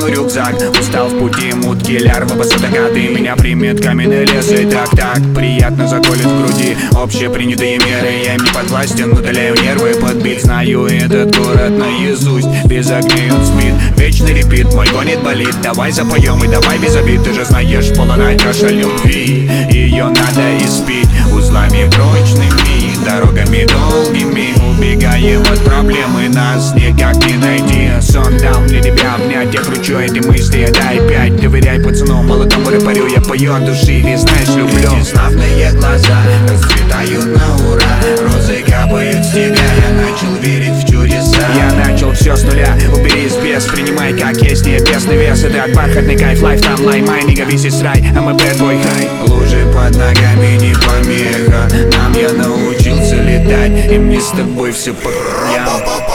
тяну рюкзак. Устал в пути, мутки, лярвы, посадокаты. Меня примет каменный лес и так приятно заколет в груди общепринятые меры. Я им не подвластен, удаляю нервы. Подбит, знаю этот город наизусть. Без огней он спит, вечный репит. Мой гонит болит, давай запоем и давай без обид. Ты же знаешь, полная чаша любви. Ее надо испить узлами прочными, дорогами долгими. Убегаем от проблемы, нас никак не найти. Сон дал мне тебя обнять, я кручу эти мысли, дай 5. Доверяй пацану, молодому рэперю, я пою от души, ведь знаешь, люблю. Эти славные глаза расцветают на ура, розы капают с тебя, я начал верить в чудеса. Я начал все с нуля, убери без, принимай как есть, небесный вес. Это бархатный кайф, лайф там лай, майнинга весь рай, а мы bad boy high. Лужи под ногами не помеха, нам я научился летать, и мне с тобой все по краям.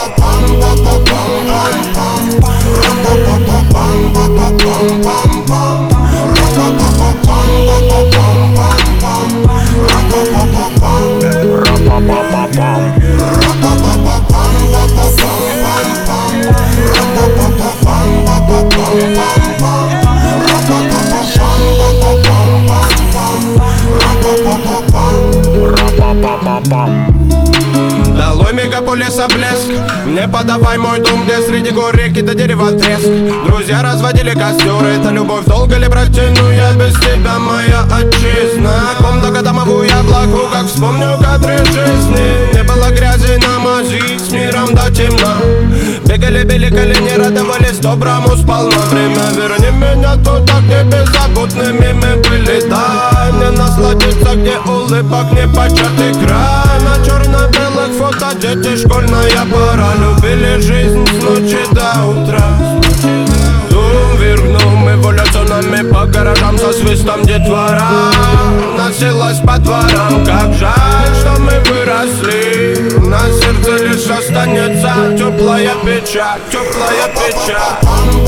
Долой мегаполиса блеск, не подавай мой дом, где среди гор реки до дерева треск. Друзья разводили костер, это любовь долго ли протяну я без тебя, моя отчизна. Комната домовую я плаку, как вспомню кадры жизни. Не было грязи на мази, с миром до темна. Бегали, били колени, радовались доброму сполна. Время верни меня туда, где беззаботными мы были. Дай мне насладиться, где улыбок не початый край. На черно-белых фото дети, школьная пора. Любили жизнь с ночи до утра. Дум вергнул эволюционами по гаражам со свистом детвора. Носилась по дворам, как жаль, что мы выросли. На сердце лишь останется теплая печаль, теплая печаль.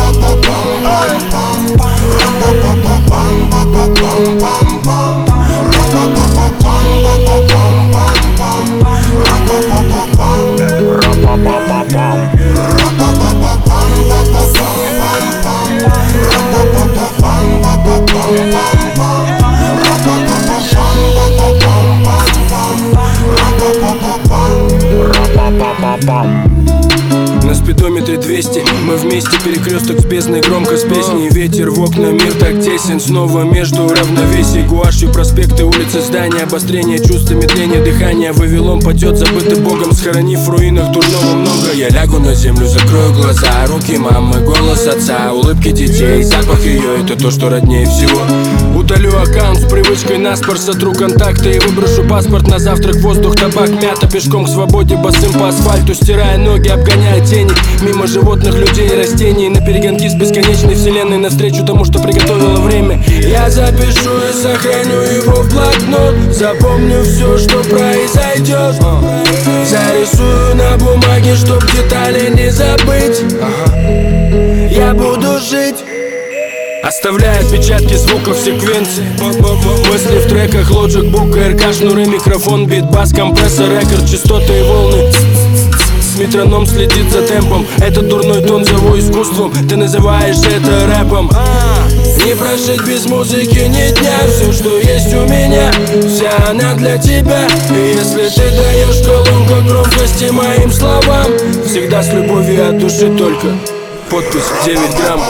На спидометре 200, мы вместе, перекресток с бездной, громко с песней. Ветер в окна, мир так тесен, снова между равновесий. Гуашью проспекты, улицы, здания, обострение чувства, медление дыхания. Вавилон падет, забытый Богом, схоронив в руинах дурного много. Я лягу на землю, закрою глаза, руки мамы, голос отца, улыбки детей, запах ее, это то, что роднее всего. Удалю аккаунт с привычкой наспор, сотру контакты и выброшу паспорт на завтрак. Воздух, табак, мята, пешком к свободе, босым по асфальту, стирая ноги, обгоняя тени. Мимо животных, людей и растений, на перегонки с бесконечной вселенной, навстречу тому, что приготовило время. Я запишу и сохраню его в блокнот, запомню все, что произойдет. Зарисую на бумаге, чтоб детали не забыть. Я буду жить, оставляя отпечатки звуков в секвенции. Мысли в треках, Logic, Book, РК, шнуры, микрофон, бит, бас, компрессор, рекорд, частоты и волны. Метроном следит за темпом, этот дурной тон зову искусством. Ты называешь это рэпом. Не прожить без музыки ни дня. Все, что есть у меня, вся она для тебя. И если ты даешь колонку громкости моим словам, всегда с любовью от души только. Подпись 9 грамм.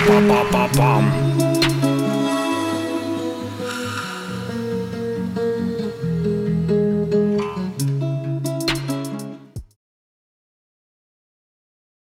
Па-па-па-пам.